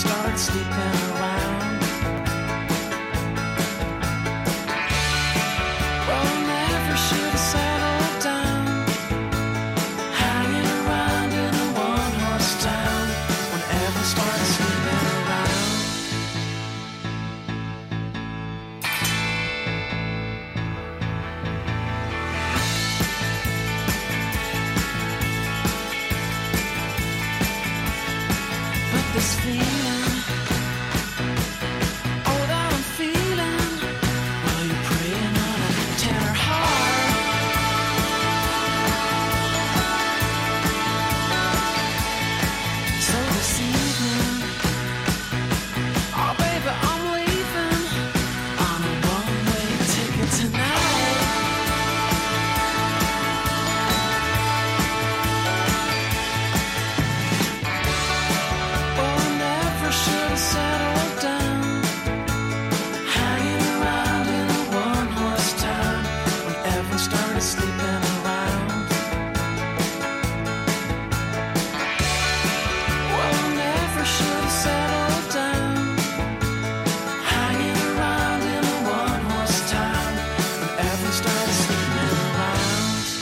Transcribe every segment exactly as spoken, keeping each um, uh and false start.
started sleeping around. Well, I never should have settled down, hanging around in a one-horse town when Evan started sleeping around. But this feeling, oh, that I'm feeling, while you're praying on a tenor heart. So this evening, oh baby, I'm leaving on a one-way ticket tonight. Oh, I never should have settled down, hanging around in a one-horse town when Evan started sleeping around. Well, I never should have settled down, hanging around in a one-horse town when Evan started sleeping around.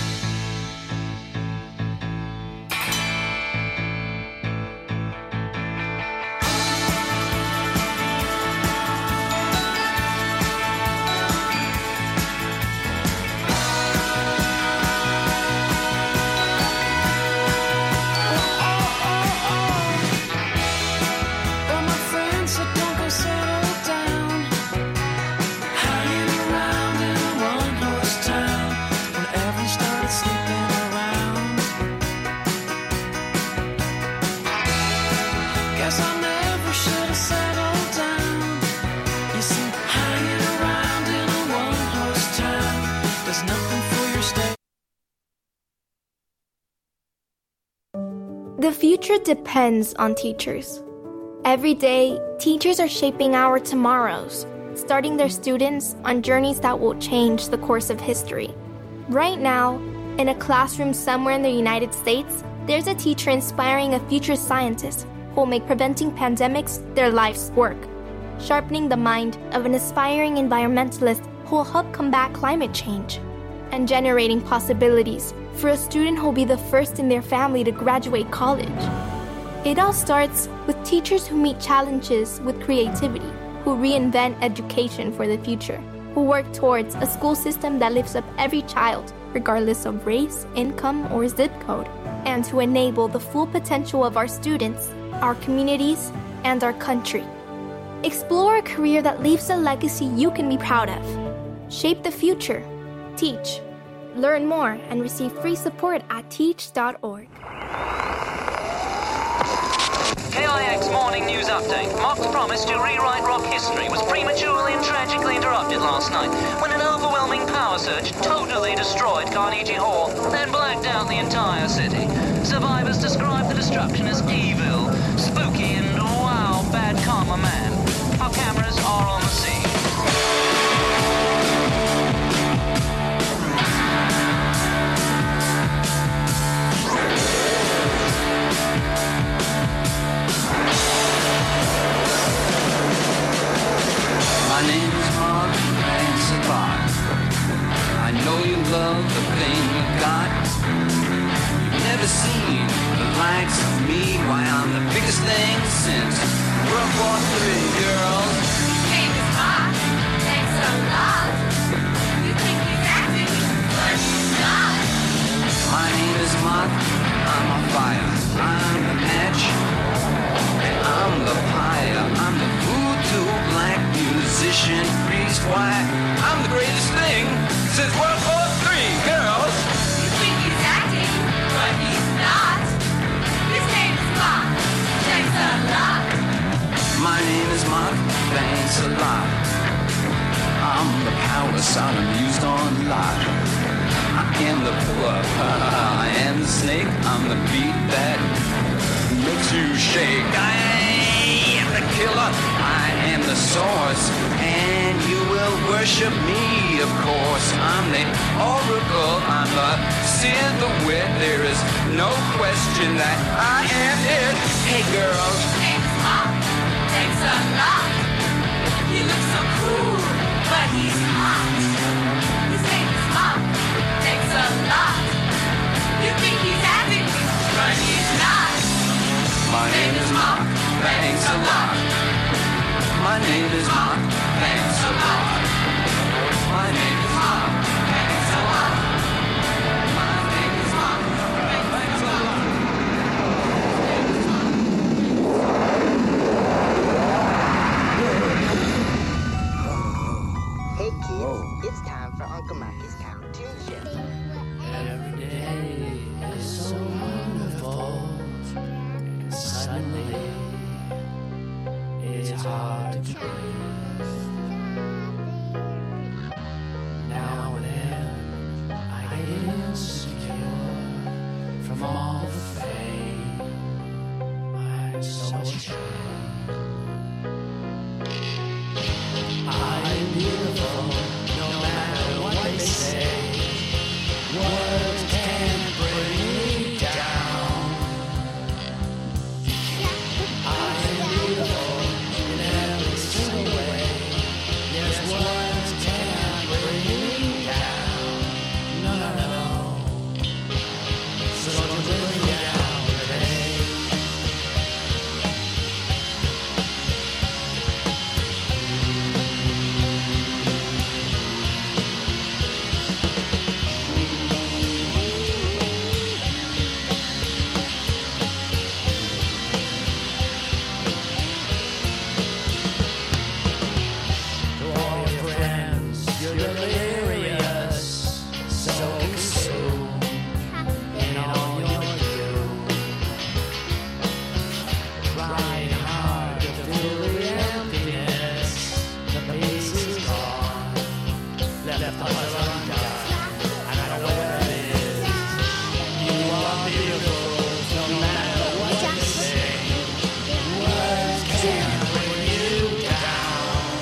But my friend said don't go settle down, hanging around in a one-horse town when Evan started sleeping around. Guess I never should have settled down. You see, hanging around in a one-horse town does nothing for your stay. The future depends on teachers. Every day, teachers are shaping our tomorrows, starting their students on journeys that will change the course of history. Right now, in a classroom somewhere in the United States, there's a teacher inspiring a future scientist who will make preventing pandemics their life's work, sharpening the mind of an aspiring environmentalist who will help combat climate change, and generating possibilities for a student who will be the first in their family to graduate college. It all starts with teachers who meet challenges with creativity, who reinvent education for the future, who work towards a school system that lifts up every child, regardless of race, income, or zip code, and to enable the full potential of our students, our communities, and our country. Explore a career that leaves a legacy you can be proud of. Shape the future. Teach. Learn more and receive free support at teach dot org. K I X Morning News Update. Mark's promise to rewrite rock history was prematurely and tragically interrupted last night when an overwhelming power surge totally destroyed Carnegie Hall, then blacked out the entire city. Survivors describe the destruction as evil, spooky, and wow, bad karma man. Our cameras are on the scene. My name is Mark Lancelot. I know you love the thing you got. You've never seen the likes of me. Why, I'm the biggest thing since World War Three, girls. His name is Mark. Thanks a lot. You think he's acting, but he's not. My name is Mark. I'm on fire. I'm the match. And I'm the pyre. I'm the voodoo black musician priest. Why, I'm the greatest thing since World War Three, girls. You think he's acting, but he's not. His name is Mark. Thanks a lot. My name is Mark. Thanks a lot. I'm the power Sodom used on Lot. I am the pillar. I am the snake. I'm the beat that makes you shake. I am the killer. I am the source. And you will worship me, of course. I'm the oracle. I'm the Sid the wit. There is no question that I am it. Hey, girls. His name is Mark. hard to breathe. Now and then I get insecure from all the fame. I'm so ashamed. I'm beautiful, no matter what they say. Words can't bring me down. I'm beautiful in every single way. Yes, words can't bring me down. No, no, no. So don't bring me down today. To all your friends, you're delirious, so consumed in all your do. Trying hard to fill the emptiness. The peace is gone, left the puzzle undone. And I don't know where it is. You are beautiful, no matter what you say. Words can't bring you down.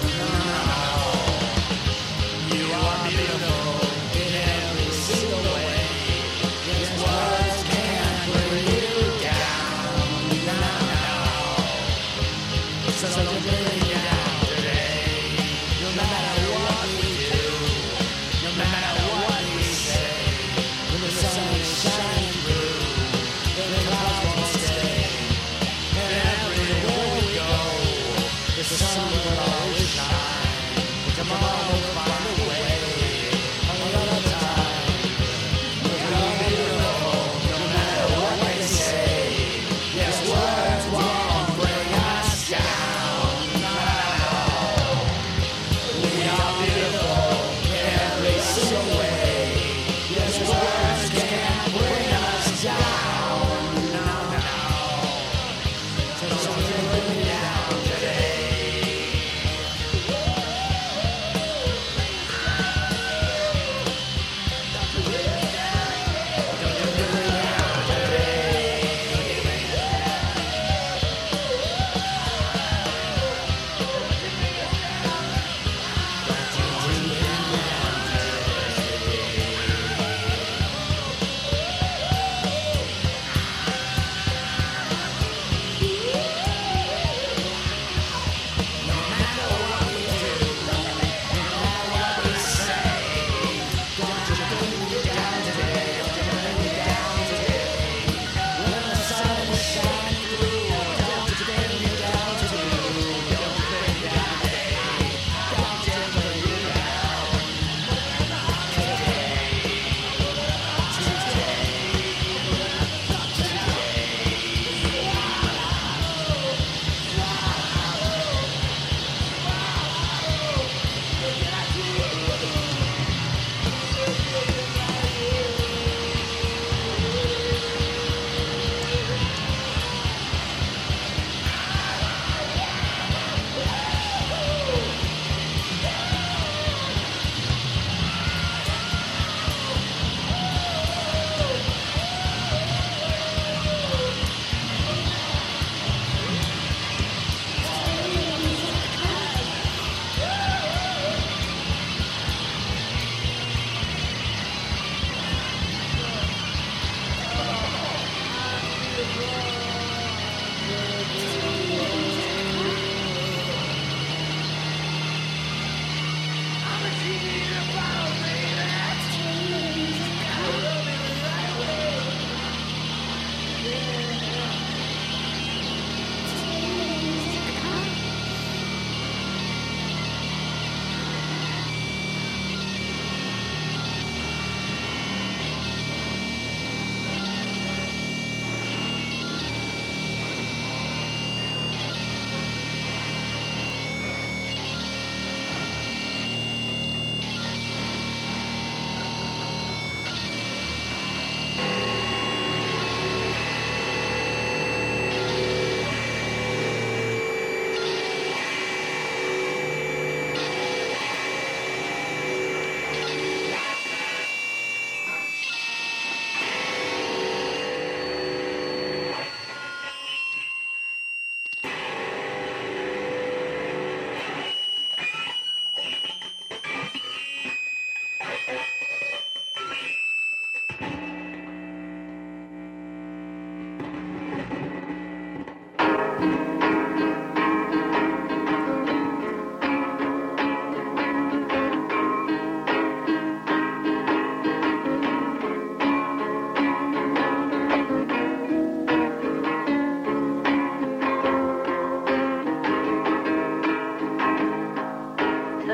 You are beautiful in every single way. Yes, words can't bring you down. Now, so don't bring me down today. No matter what we do, no matter what we say, when the sun is shining through, the clouds won't stay. And everywhere we go, the sun will always shine. Tomorrow we'll find a way. Another time. We are beautiful, no matter what they say. Yes, words won't bring us down. No, no. We are beautiful in every single way. Yes, words can't bring us down. No, no. So don't bring me down today.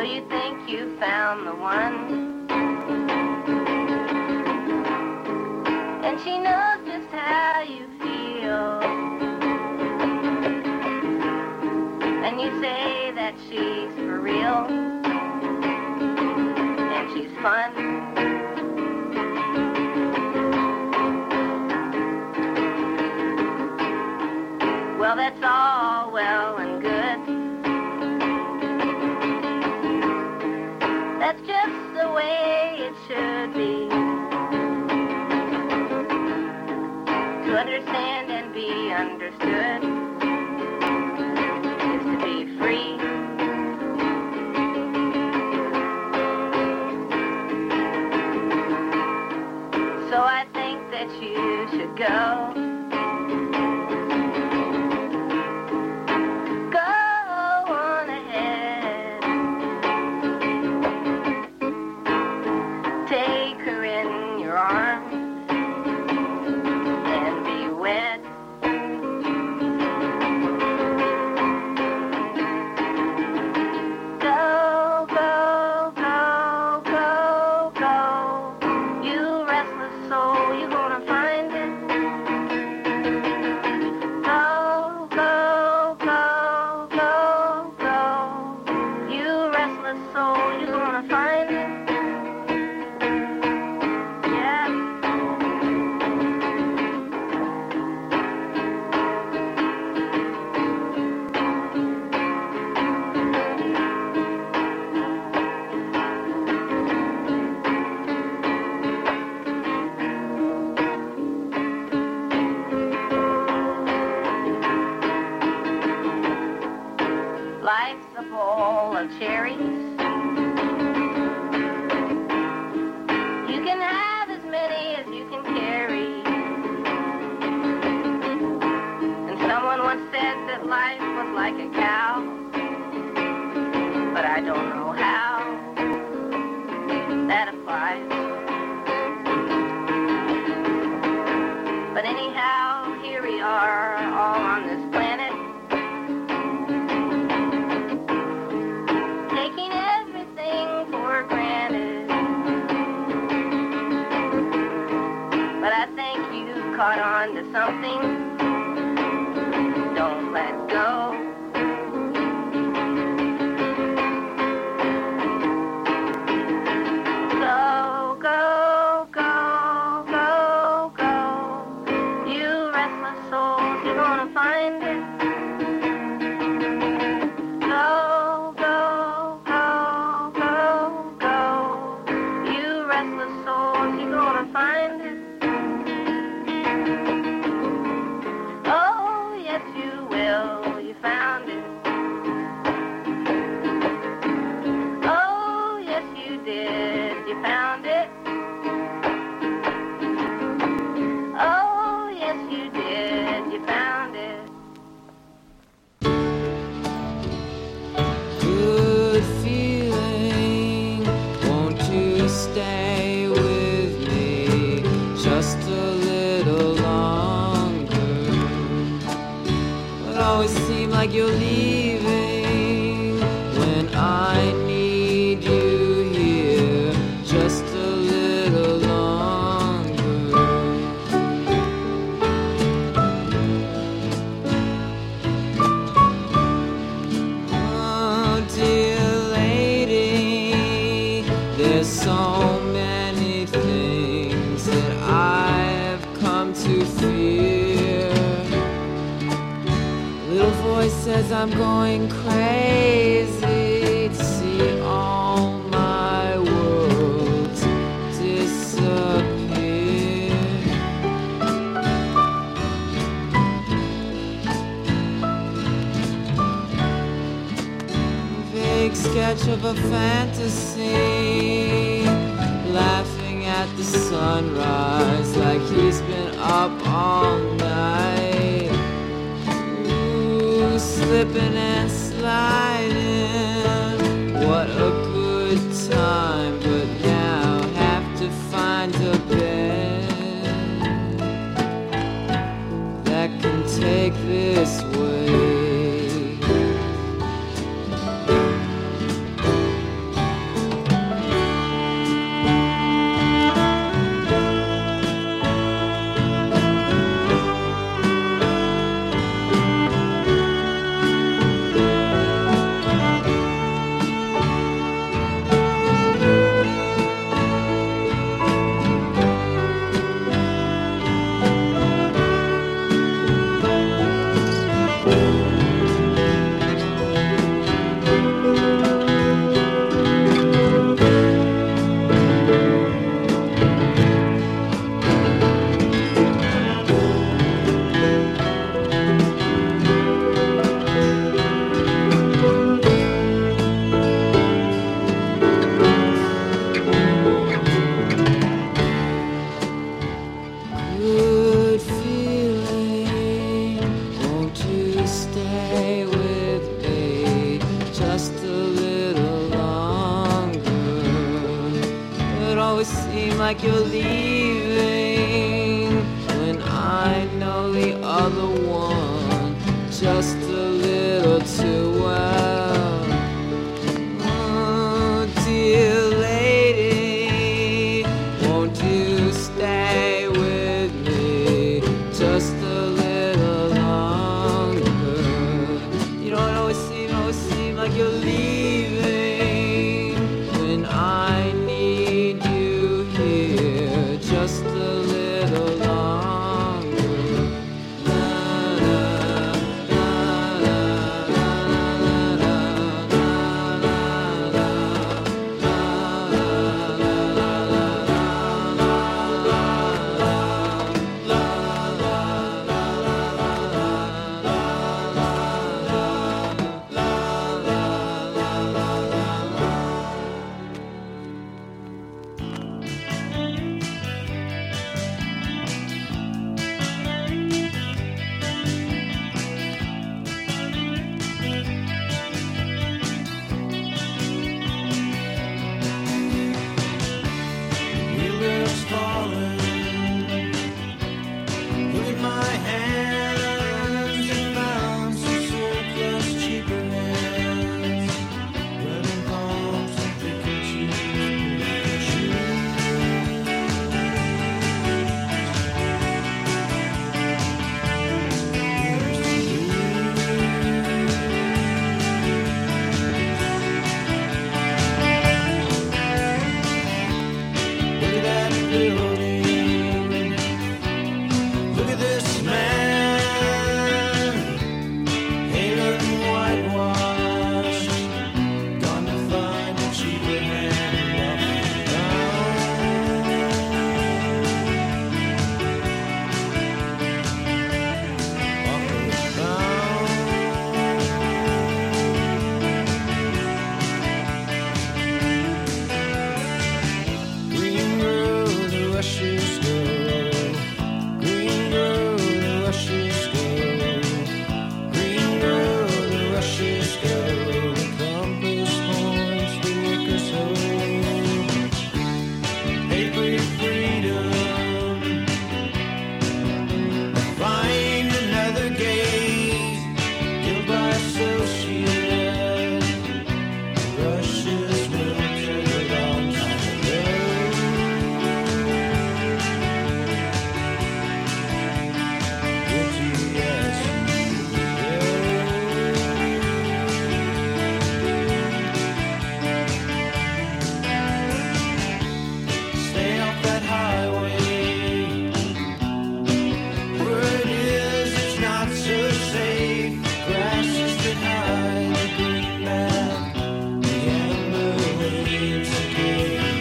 you think you found the one? And she knows just how you feel. And you say that she's for real. And she's fun. Well, that's all well and good. That's just the way it should be. To understand and be understood is to be free. So I think that you should go. I'm going crazy to see all my worlds disappear. Vague sketch of a fantasy, laughing at the sunrise like he's been up all night. Slipping and sliding, what a good time, but now have to find a bed that can take this way. like you're leaving when I know the other one just a little too well. Oh, dear lady, won't you stay with me just a little longer? You don't always seem, always seem like you're leaving when I need you here just a little longer. La, la, la, la, la, la, Wheelers falling. Look at my hands. I found some surplus cheaper hands. Wedding palms and vacation Look at that building. Look at this man. Hated and whitewashed. Gone to find a cheaper hand. Walking down. Green road, the rushes go. Green road, the rushes go. Green road, the rushes go. The compass points the workers home. Pay for your freedom. Find another gate. Guild by associate. Rushes wilted a long time ago. Guilty as stay off that highway. Word is it's not so safe. Grasses that hide the green map. The amber waves again.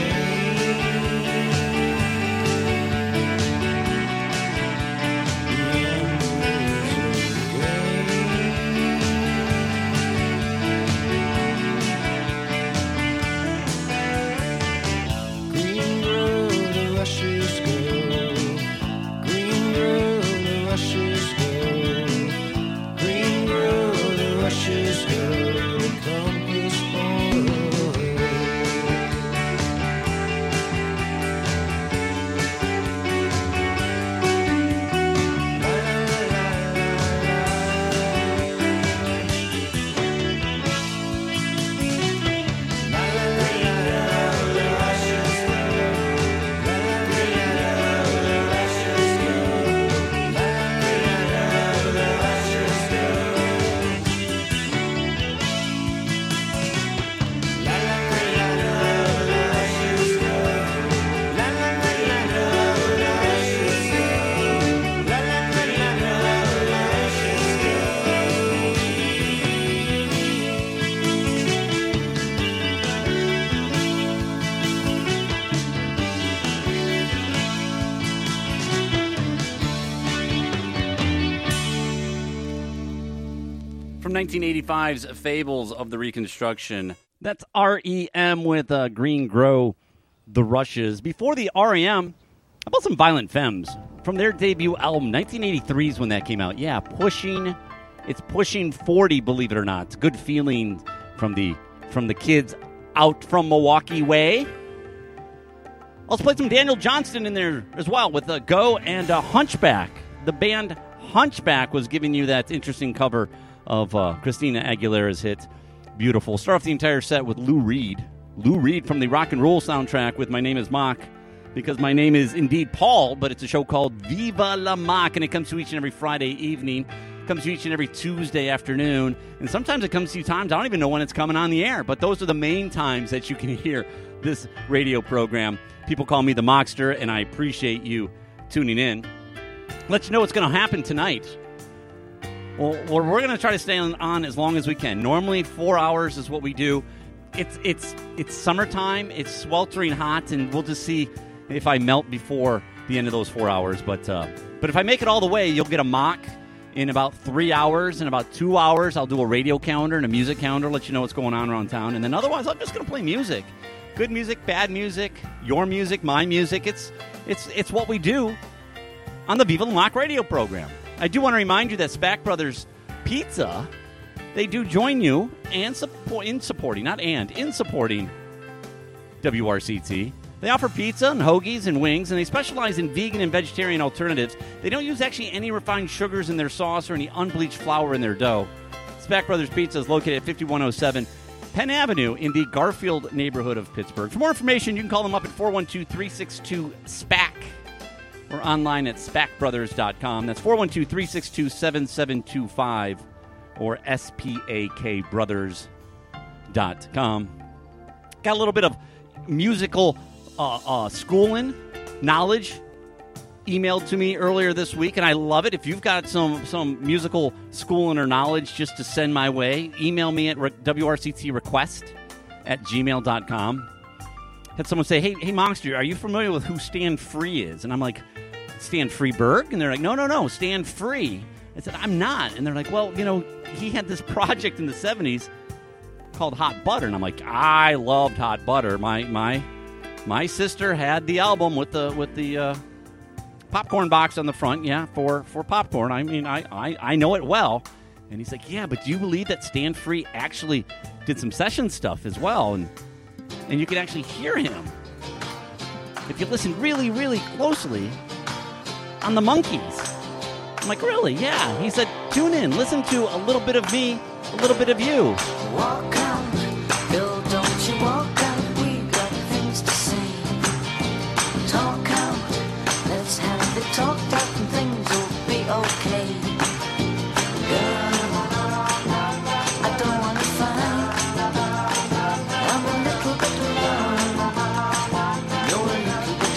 The amber waves again. Green road, the rushes go. Green road, the rushes go. Green road, the rushes go. The compass point. From nineteen eighty-five's Fables of the Reconstruction. That's R E M with uh, Green Grow, The Rushes. Before the R E M, how about some Violent Femmes? From their debut album, nineteen eighty-three is when that came out. Yeah, pushing, it's pushing forty, believe it or not. Good feeling from the from the kids out from Milwaukee way. Also played some Daniel Johnston in there as well with uh, Go and uh, Hunchback. The band Hunchback was giving you that interesting cover of uh, Christina Aguilera's hit, Beautiful. Start off the entire set with Lou Reed. Lou Reed from the Rock and Roll soundtrack with My Name is Mock, because my name is indeed Paul, but it's a show called Viva la Mock, and it comes to each and every Friday evening. It comes to each and every Tuesday afternoon, and sometimes it comes to times I don't even know when it's coming on the air, but those are the main times that you can hear this radio program. People call me the Mockster, and I appreciate you tuning in. Let you know what's going to happen tonight. Well, we're going to try to stay on, on as long as we can. Normally, four hours is what we do. It's it's it's summertime. It's sweltering hot, and we'll just see if I melt before the end of those four hours. But uh, but if I make it all the way, you'll get a mock in about three hours. In about two hours, I'll do a radio calendar and a music calendar, let you know what's going on around town. And then otherwise, I'm just going to play music. Good music, bad music, your music, my music. It's it's it's what we do on the Viva la Mock radio program. I do want to remind you that Spack Brothers Pizza, they do join you and support in supporting, not and, in supporting W R C T. They offer pizza and hoagies and wings, and they specialize in vegan and vegetarian alternatives. They don't use actually any refined sugars in their sauce or any unbleached flour in their dough. Spack Brothers Pizza is located at fifty-one oh seven Penn Avenue in the Garfield neighborhood of Pittsburgh. For more information, you can call them up at four one two, three six two, S P A C or online at spack brothers dot com. That's four one two, three six two, seven seven two five or S P A K brothers dot com. Got a little bit of musical uh, uh, schooling, knowledge emailed to me earlier this week, and I love it. If you've got some, some musical schooling or knowledge just to send my way, email me at re- W R C T request at gmail dot com. Had someone say, hey, hey, Monster, are you familiar with who Stan Free is? And I'm like, Stan Freeberg? And they're like, no, no, no, Stan Free. I said, I'm not. And they're like, well, you know, he had this project in the seventies called Hot Butter. And I'm like, I loved Hot Butter. My my my sister had the album with the with the uh, popcorn box on the front, yeah, for, for popcorn. I mean, I, I, I know it well. And he's like, yeah, but do you believe that Stan Free actually did some session stuff as well? And and you can actually hear him if you listen really, really closely on the Monkees. I'm like, really? Yeah. He said, tune in, listen to a little bit of me, a little bit of you. Walk out, Bill, don't you walk out. We got things to say. Talk out, let's have it talked out and things will be okay. Girl, I don't want to fight. I'm a little bit alone. You're a little bit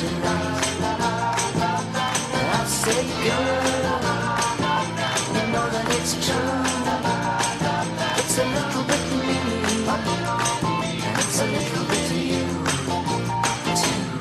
alone. I say, girl, you know that it's true. It's a little bit of me, and it's a little bit of you, too.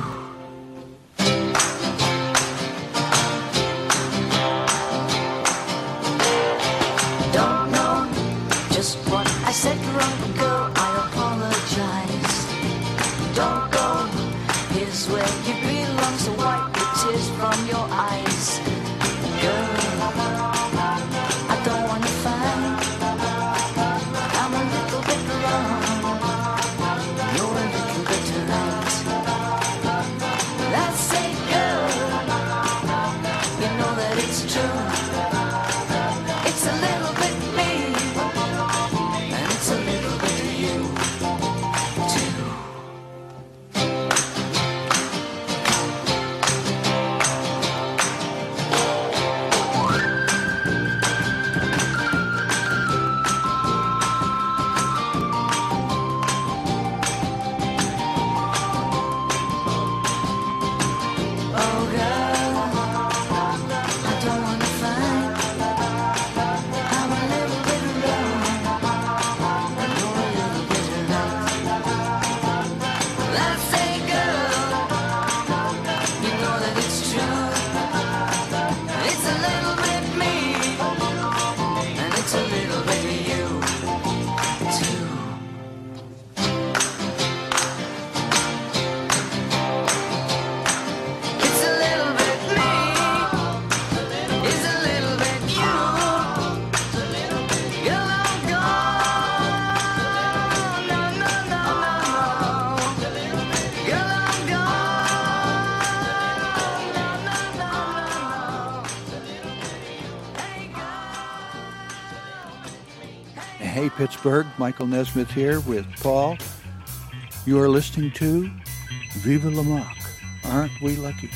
Don't know just what I said wrong, girl, I apologize. Don't go, here's where you belong, so wipe the tears from your eyes. Girl, I don't wanna fight. I'm a little bit wrong. You're a little bit right. I say, girl, you know that it's true. It's a little bit me, and it's a little bit of you, too. Pittsburgh. Michael Nesmith here with Paul. You are listening to Viva La Mock. Aren't we lucky?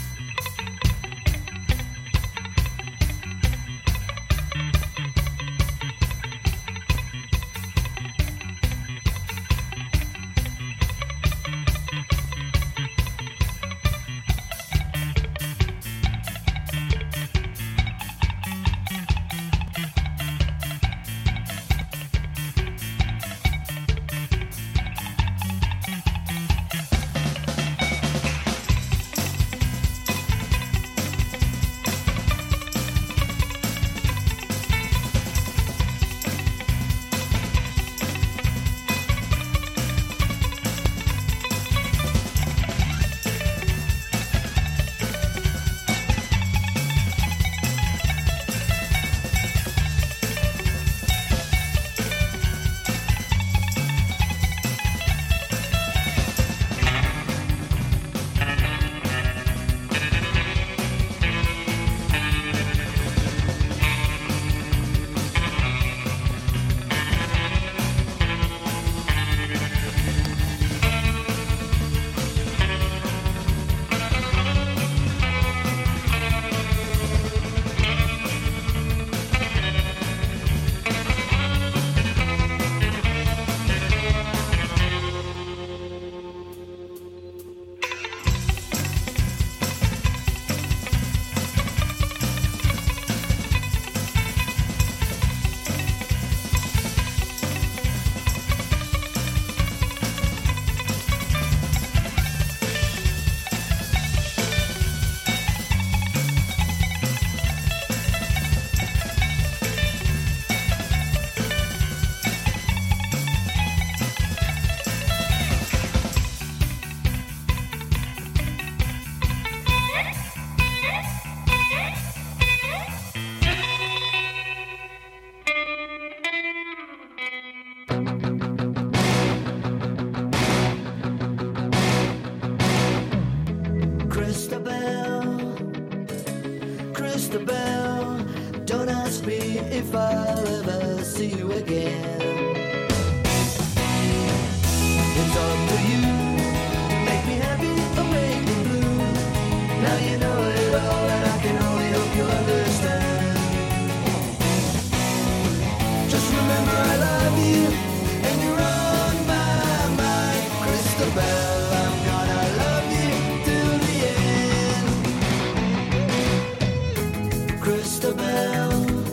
Christabel, don't ask me if I'll ever see you again. It's up to you to make me happy or make me blue. Now you know it all and I can only hope you understand. Just remember I love you and you're on my mind. Christabel, I'm gonna love you till the end. Christabel,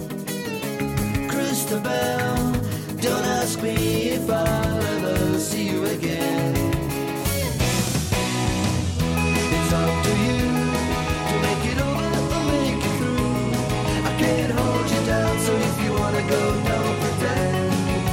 Christabel, don't ask me if I'll ever see you again. It's up to you to make it over or make it through. I can't hold you down, so if you wanna go, don't pretend.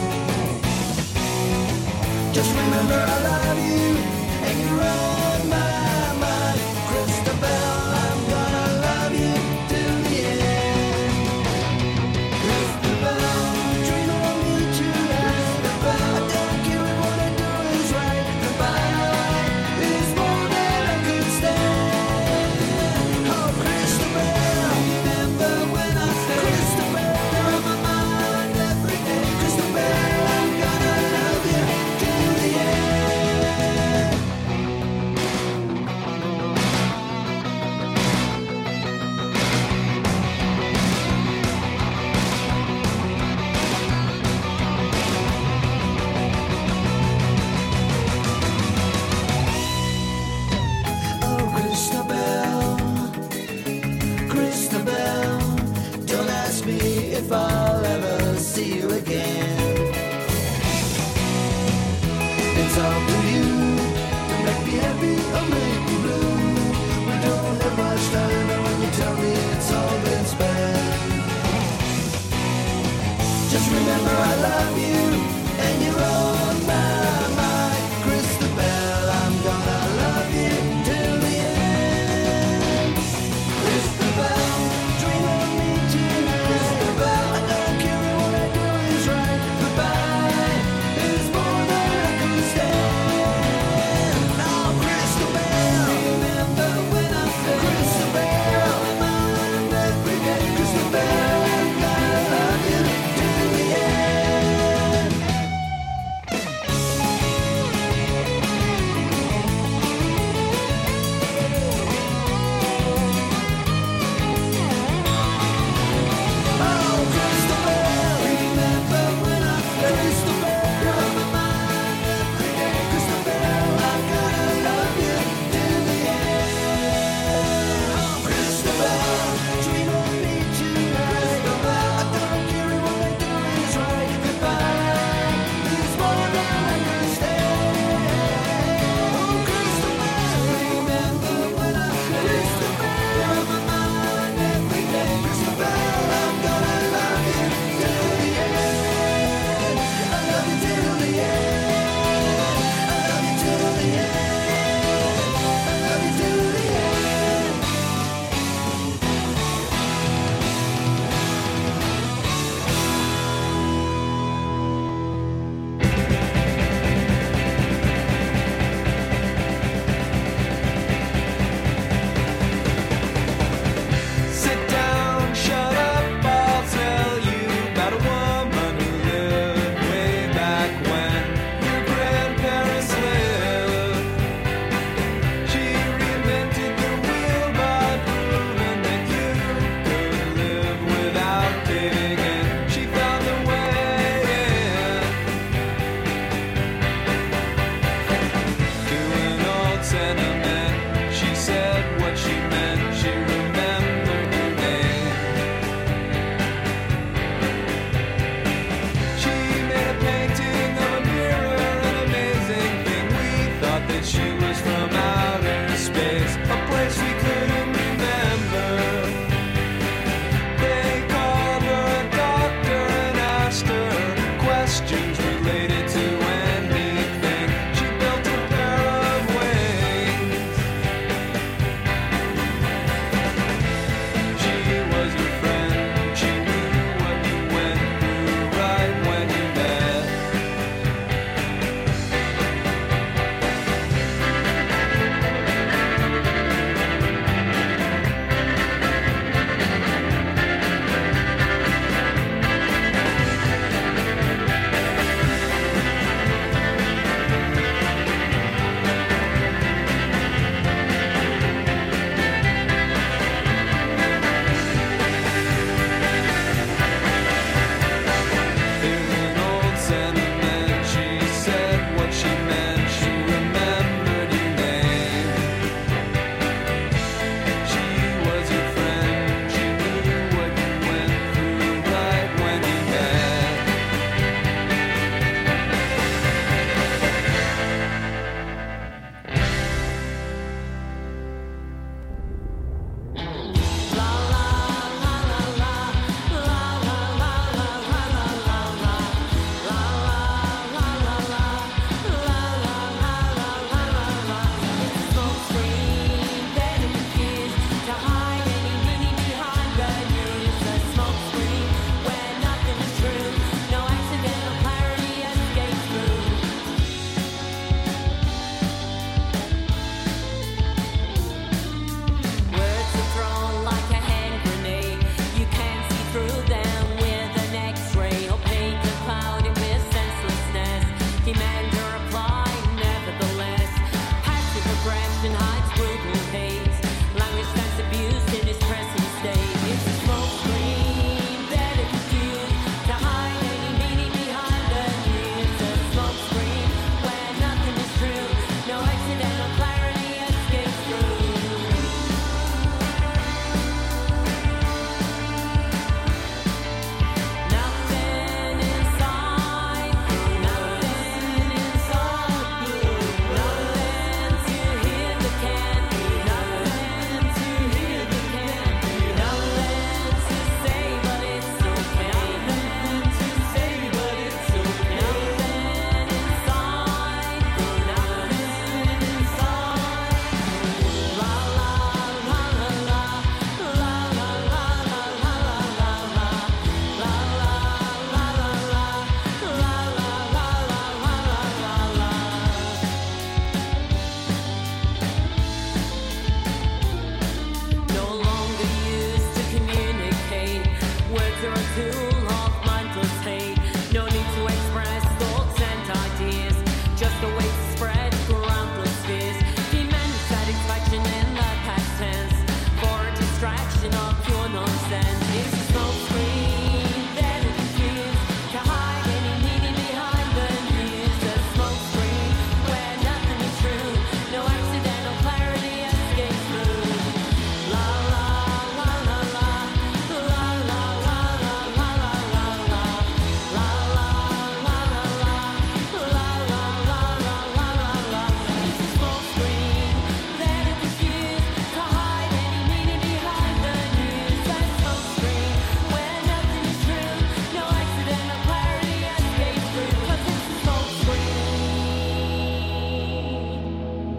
Just remember I love you and you're on my mind. Christabel, I'm gonna love you till the end. Christabel, dream on me tonight. I don't care if what I do is right. Goodbye is more than I could stand. Oh, Christabel, remember when I said Christabel, you're on my mind every day. Christabel, I'm gonna love you till the end. Oh, Christabel, Christabel, don't ask me if I'll ever see you again. It's up to you to make me happy or make me blue. We don't have much time, and when you tell me it's all been spent. Just remember I love you and you're on my mind. Christabel, I'm gonna love you till the end. Christabel, dream of me tonight. Christabel, I don't care if what I do is right. Goodbye is more than I can stand.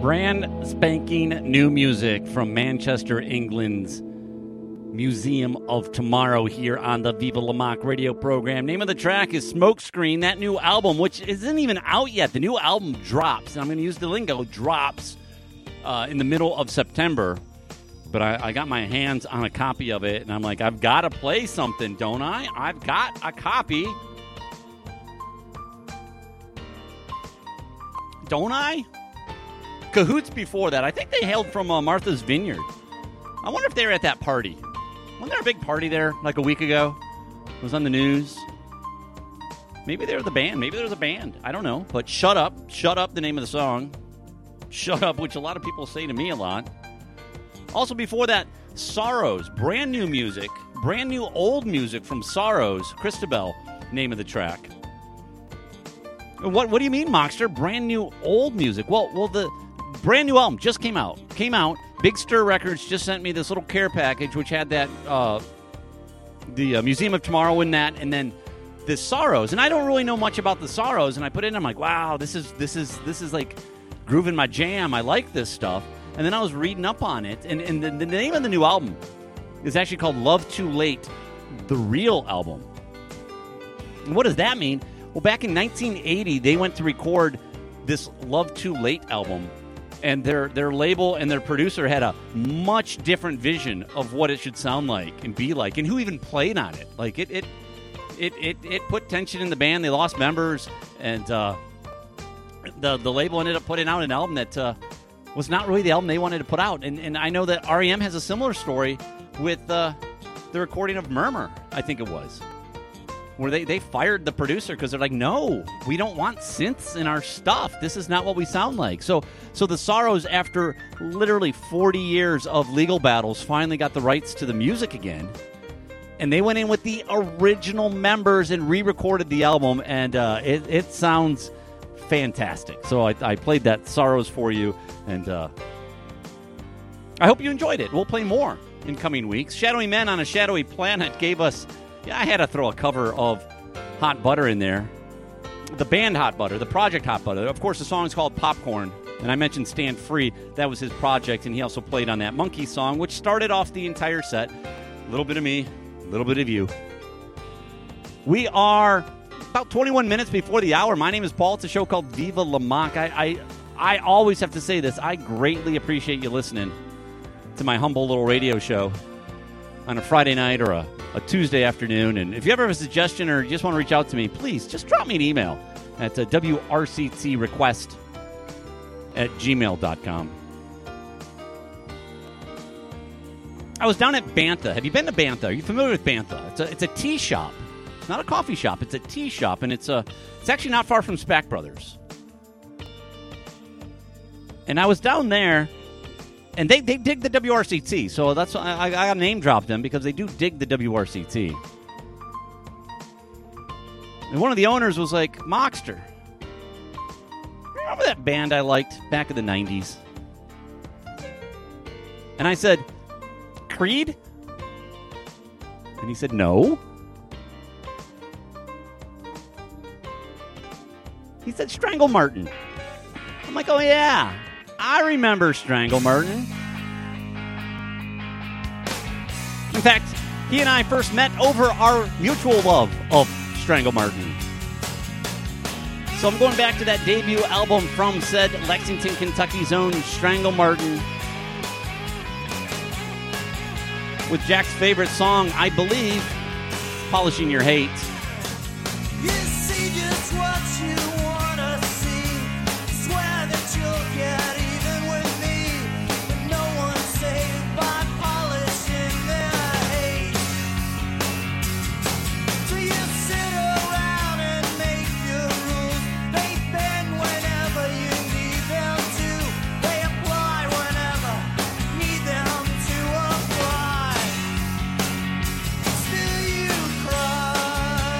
Brand spanking new music from Manchester, England's Museum of Tomorrow here on the Viva La Mock radio program. Name of the track is Smokescreen, that new album, which isn't even out yet. The new album drops, and I'm going to use the lingo, drops uh, in the middle of September. But I, I got my hands on a copy of it, and I'm like, I've got to play something, don't I? I've got a copy. Don't I? Cahoots before that. I think they hailed from uh, Martha's Vineyard. I wonder if they were at that party. Wasn't there a big party there like a week ago? It was on the news. Maybe they were the band. Maybe there was a band. I don't know. But Shut Up. Shut Up, the name of the song. Shut Up, which a lot of people say to me a lot. Also before that, Sorrows. Brand new music. Brand new old music from Sorrows. Christabel, name of the track. What What do you mean, Mockster? Brand new old music. Well, well, the brand new album just came out. Came out. Big Stir Records just sent me this little care package, which had that, uh, the uh, Museum of Tomorrow in that, and then the Sorrows. And I don't really know much about the Sorrows, and I put it in, I'm like, wow, this is this is this is like grooving my jam. I like this stuff. And then I was reading up on it, and, and the, the name of the new album is actually called Love Too Late, the real album. And what does that mean? Well, back in nineteen eighty, they went to record this Love Too Late album. And their their label and their producer had a much different vision of what it should sound like and be like, and who even played on it. Like it it it it, it put tension in the band. They lost members, and uh, the the label ended up putting out an album that uh, was not really the album they wanted to put out. And and I know that R E M has a similar story with uh, the recording of Murmur, I think it was, where they, they fired the producer because they're like, no, we don't want synths in our stuff. This is not what we sound like. So so the Sorrows, after literally forty years of legal battles, finally got the rights to the music again. And they went in with the original members and re-recorded the album, and uh, it, it sounds fantastic. So I, I played that Sorrows for you, and uh, I hope you enjoyed it. We'll play more in coming weeks. Shadowy Men on a Shadowy Planet gave us... Yeah, I had to throw a cover of Hot Butter in there. The band Hot Butter, the project Hot Butter. Of course, the song is called Popcorn, and I mentioned Stand Free. That was his project, and he also played on that Monkey song, which started off the entire set. A little bit of me, a little bit of you. We are about twenty-one minutes before the hour. My name is Paul. It's a show called Viva La Mock. I, I, I always have to say this. I greatly appreciate you listening to my humble little radio show on a Friday night or a a Tuesday afternoon. And if you ever have a suggestion or you just want to reach out to me, please just drop me an email at uh, W R C T request at gmail dot com. I was down at Bantha. Have you been to Bantha? Are you familiar with Bantha? It's a, it's a tea shop. It's not a coffee shop. It's a tea shop, and it's a, it's actually not far from Spack Brothers. And I was down there, and they, they dig the W R C T, so that's I, I got to name drop them because they do dig the W R C T. And one of the owners was like, Mockster, remember that band I liked back in the nineties? And I said, Creed? And he said, no. He said, Strangle Martin. I'm like, oh yeah, I remember Strangle Martin. In fact, he and I first met over our mutual love of Strangle Martin. So I'm going back to that debut album from said Lexington, Kentucky's own Strangle Martin, with Jack's favorite song, I believe, Polishing Your Hate. You see just what you wanna see. Swear that you'll get even with me. But no one's saved by polishing their hate. So you sit around and make your rules. They bend whenever you need them to. They apply whenever you need them to apply. Still you cry.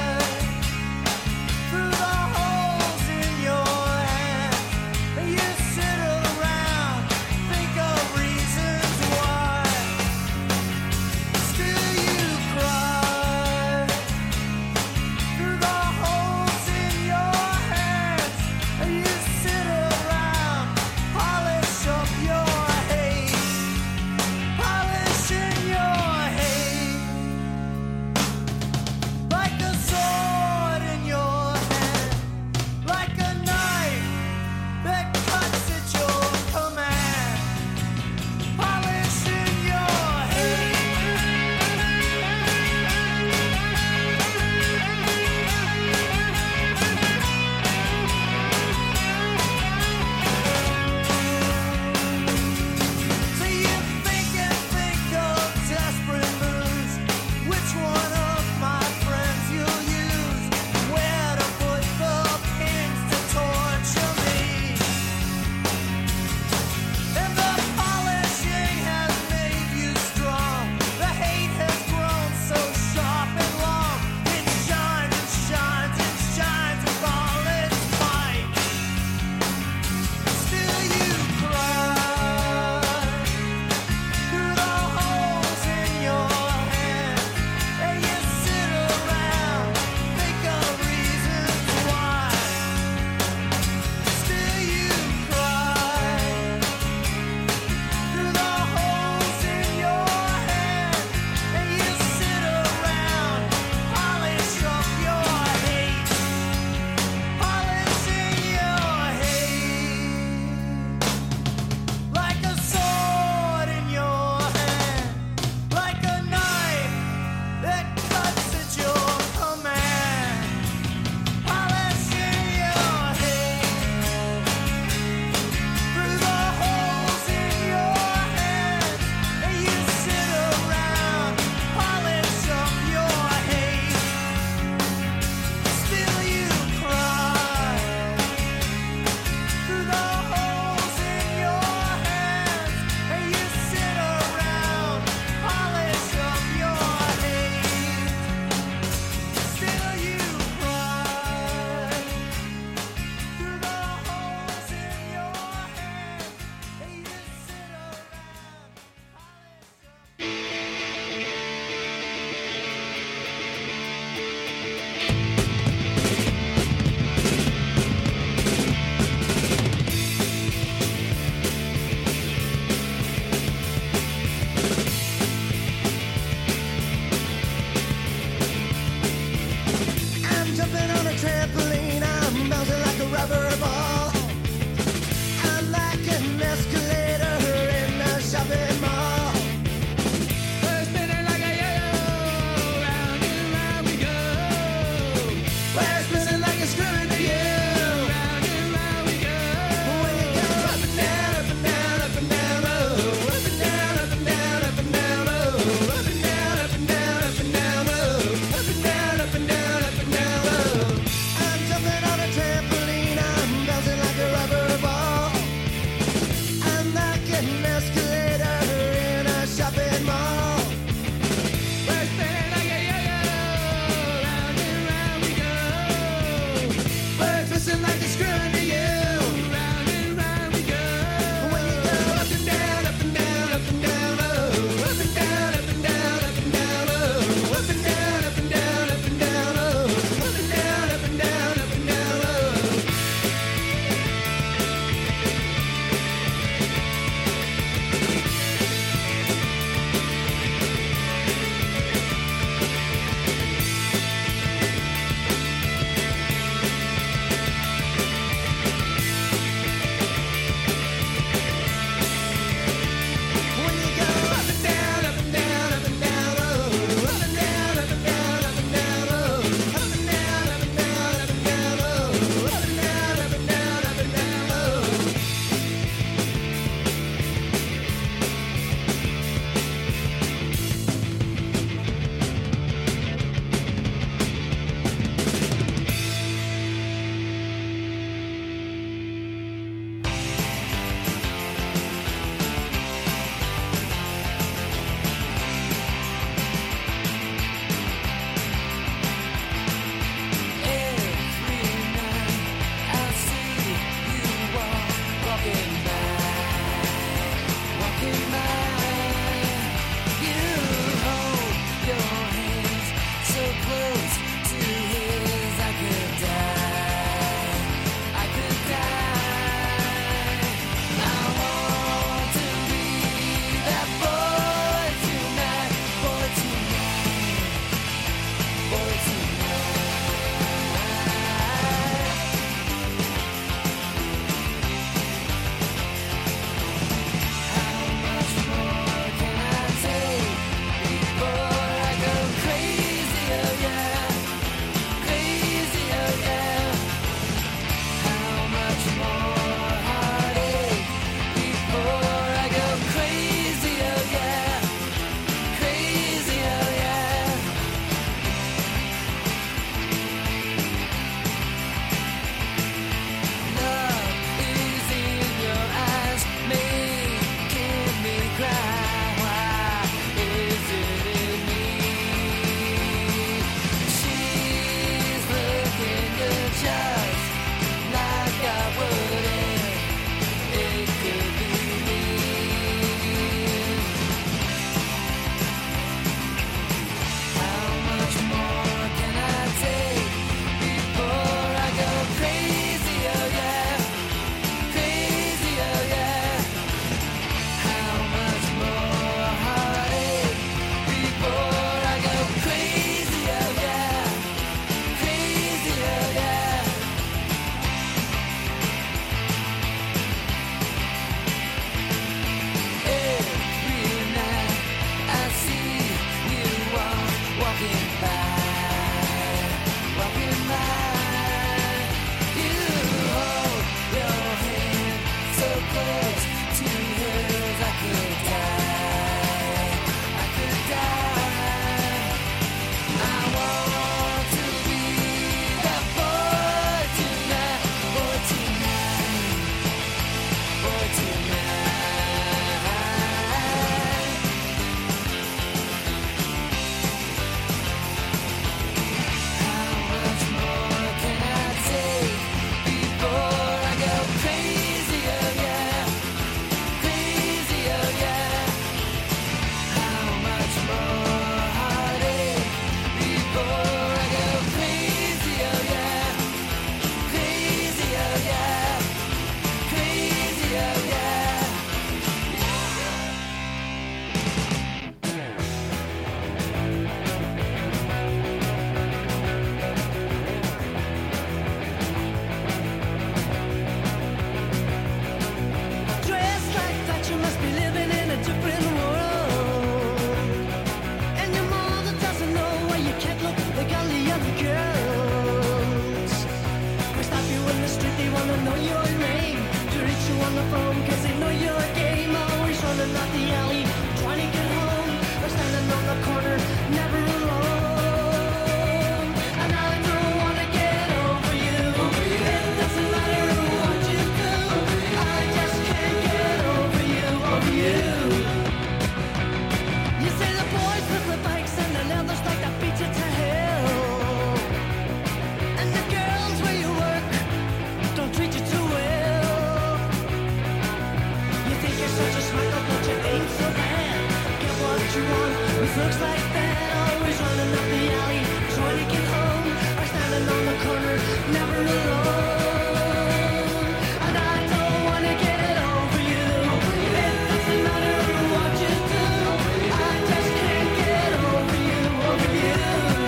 looks like that, always running up the alley, trying to get home, or standing on the corner, never alone. And I don't wanna get over you. It doesn't matter what you do. I just can't get over you, over you.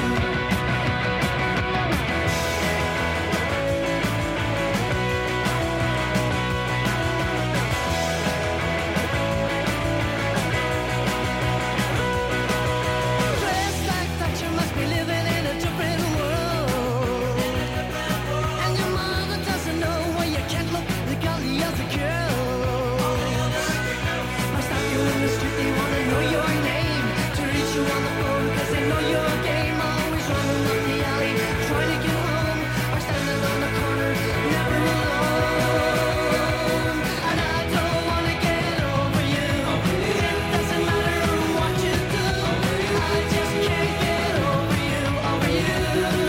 Dressed like that, you must be living in a different world. And your mother doesn't know why you can't look like all the other girls. I stop you in the street, they wanna know your name. To reach you on the phone, cause they know your game. Always running up the alley, trying to get home, or standing on the corner, never alone. And I don't wanna get over you. It doesn't matter what you do. I just can't get over you, over you.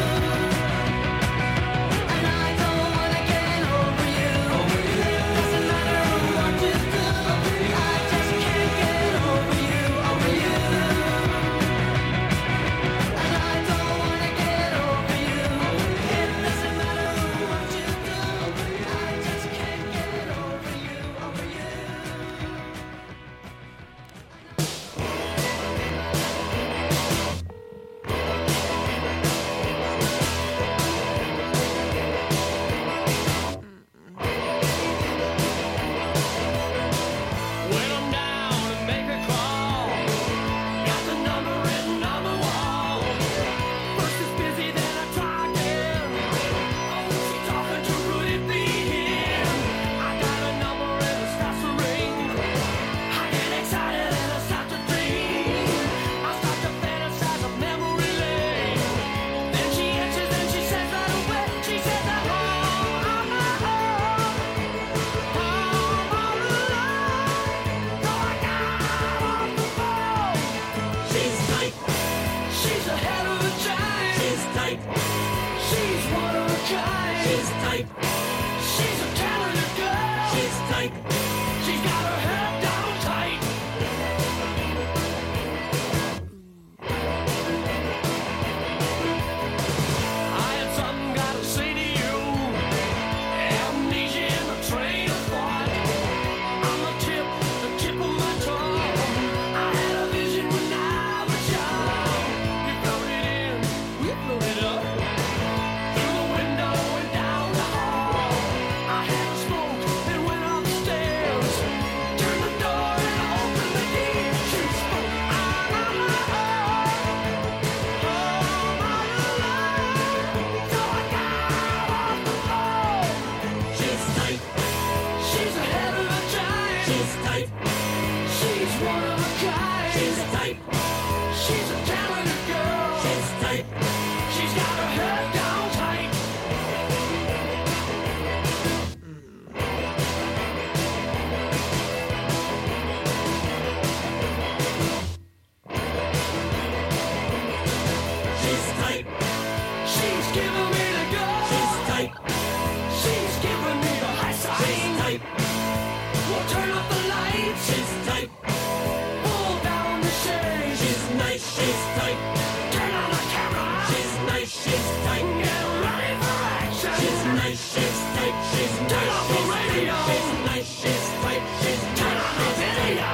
And I don't wanna get over you. It doesn't matter what you do. I just can't get over you, over you. And I don't wanna get over you. It doesn't matter what you do. I just can't get over you, over you. When I'm down and make a call, got the number written on the wall. First it's busy, then I talk in. Oh, she's talking to Rudy Bean. I got a number and it starts to ring. I get excited and I start to dream. I start to fantasize of memory lane. Then she answers and she says right away, she says that home, home, home, home all alone. So I got off the phone. She's tight. She's a hell of a giant. She's tight. She's one of a kind. She's tight. She's a talented girl. She's tight. She's got her head down tight. I had something gotta say to you. Amnesia in the train of thought. I'm the tip, the tip of my tongue. I had a vision when I was young. We floated in, we floated up. Through the window and down the hall. I had a smoke and went upstairs. Turned the door and opened the gate. She spoke out on my own. Home all alone. So I got off the phone. She's tight. She's a hell of a giant. She's tight. She's one of a kind. She's tight. She's a talented girl. She's tight. She's got her head down tight. She's tight. She's giving me the go. She's tight. She's giving me the high side. She's tight. We'll turn up the lights. She's tight. Pull down the shade. She's nice. She's tight. Turn on the camera. She's nice. She's tight. Get ready for action. She's nice. She's tight. She's nice. Turn off the radio. She's nice. She's tight. She's turn on the video.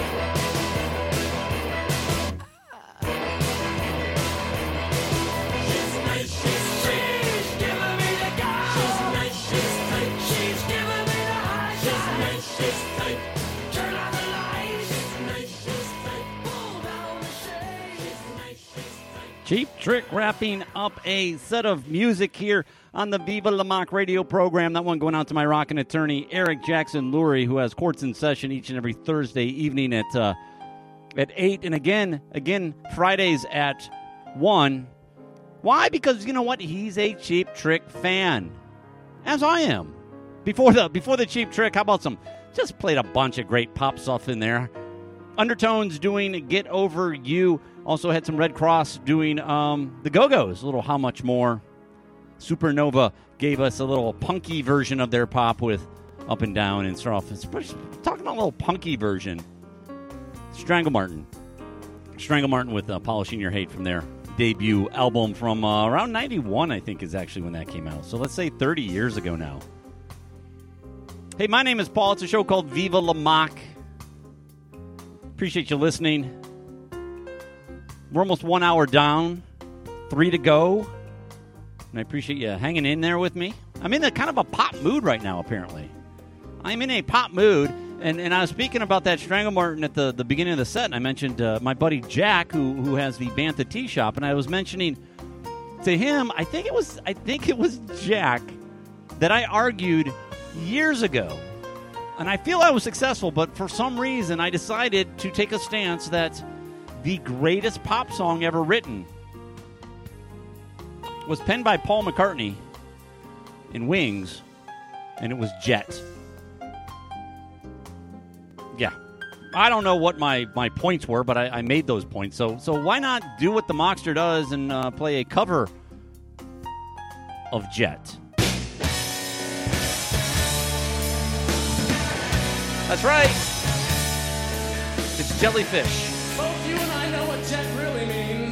She's nice. She's she's giving me the go. She's nice. She's tight. She's giving me the high. She's nice. She's tight. Turn on the lights. She's nice. She's tight. Pull down the shade. She's nice. She's tight. Cheap Trick wrapping up a set of music here on the Viva La Mock radio program. That one going out to my rockin' attorney, Eric Jackson Lurie, who has courts in session each and every Thursday evening at uh, at eight. And again, again, Fridays at one. Why? Because you know what? He's a Cheap Trick fan, as I am. Before the before the Cheap Trick, how about some? Just played a bunch of great pop stuff in there. Undertones doing Get Over You. Also had some Red Cross doing um, the Go-Go's, a little How Much More. Supernova gave us a little punky version of their pop with Up and Down and stuff. It's talking about a little punky version. Strangle Martin. Strangle Martin with uh, Polishing Your Hate from their debut album from uh, around ninety-one, I think, is actually when that came out. So let's say thirty years ago now. Hey, my name is Paul. It's a show called Viva La Mock. Appreciate you listening. We're almost one hour down, three to go. And I appreciate you hanging in there with me. I'm in a kind of a pop mood right now, apparently. I'm in a pop mood. And and I was speaking about that Strangle Martin at the, the beginning of the set, and I mentioned uh, my buddy Jack, who who has the Bantha Tea Shop, and I was mentioning to him, I think it was I think it was Jack, that I argued years ago, and I feel I was successful, but for some reason I decided to take a stance that the greatest pop song ever written was penned by Paul McCartney in Wings, and it was Jet. Yeah, I don't know what my, my points were, but I, I made those points. So so why not do what the Mockster does and uh, play a cover of Jet? That's right. It's Jellyfish. Both you and I know what jet really means.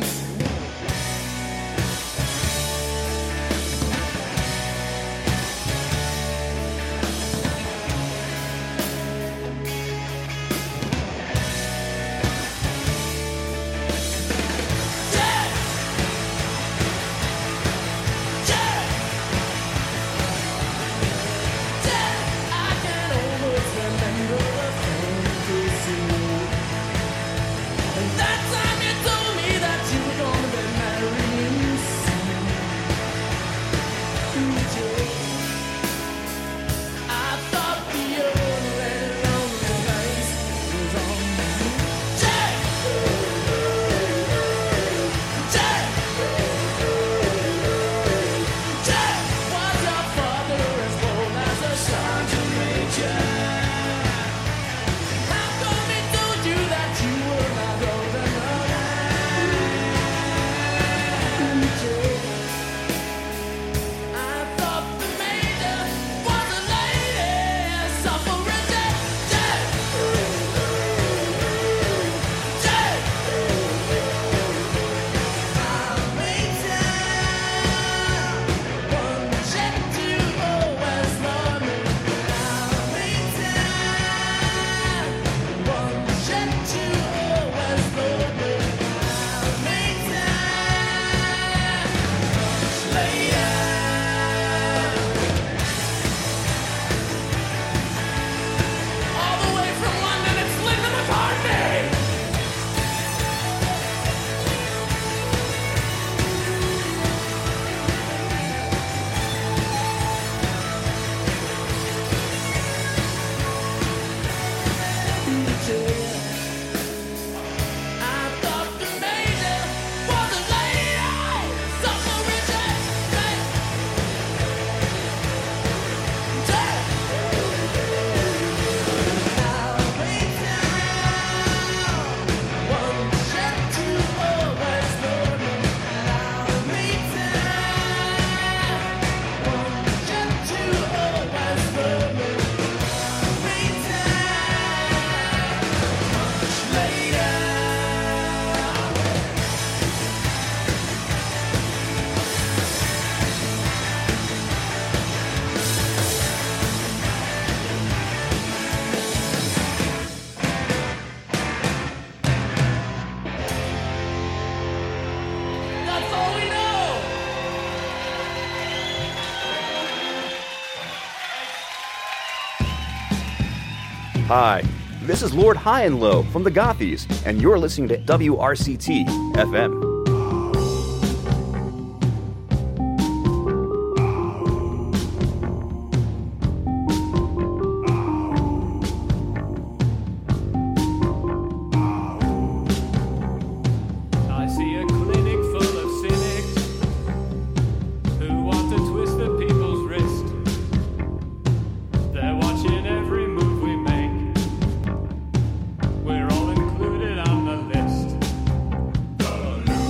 Hi, this is Lord High and Low from the Gothies, and you're listening to W R C T F M. We're all included on the list.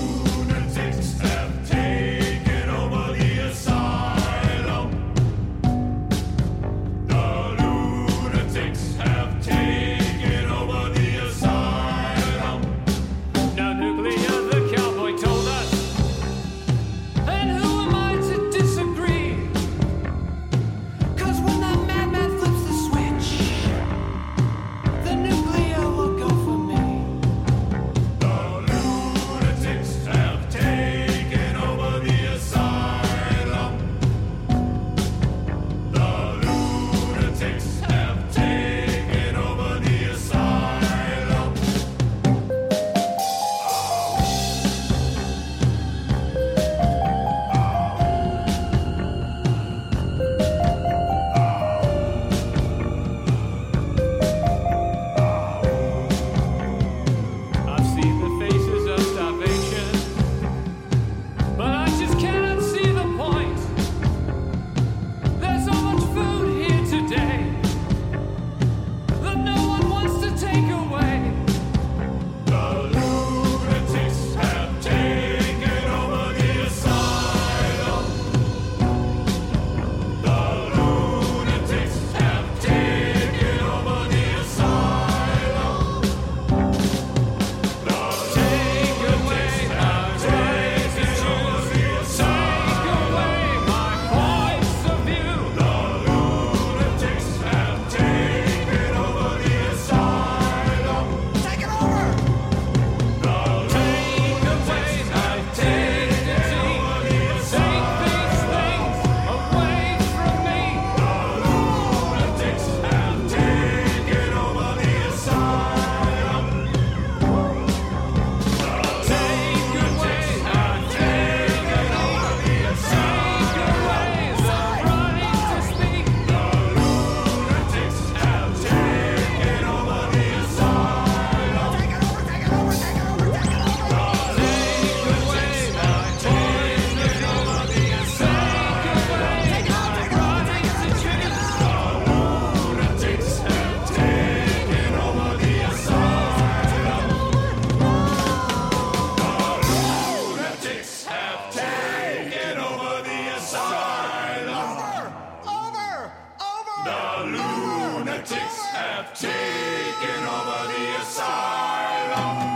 Lunatics have taken over the asylum.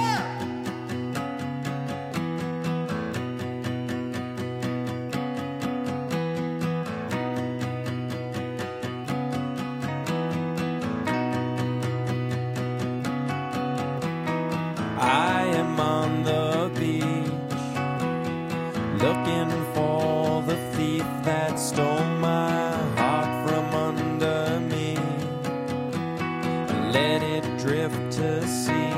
I am on the beach, looking for the thief that stole my heart from under me. Let it drift to sea,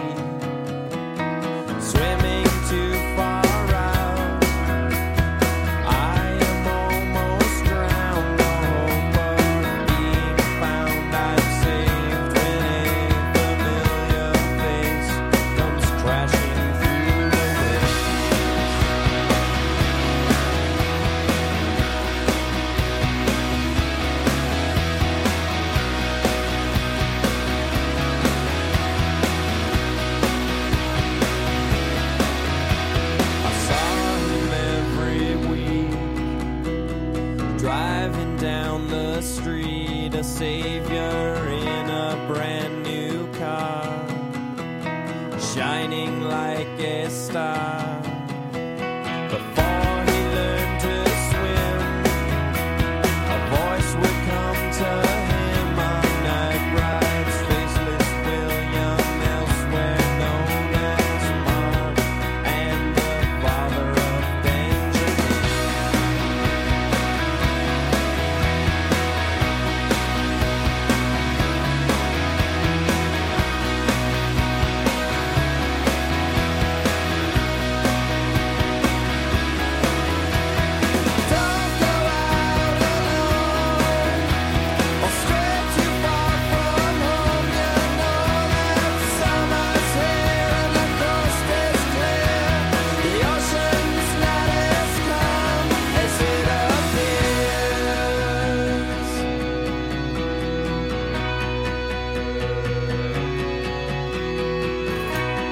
swimming too far out. I am almost drowned, the hope of being found I've saved when a familiar face comes crashing through the wind. I saw him every week, driving down the street, a savior in a brand new car, shining like a star.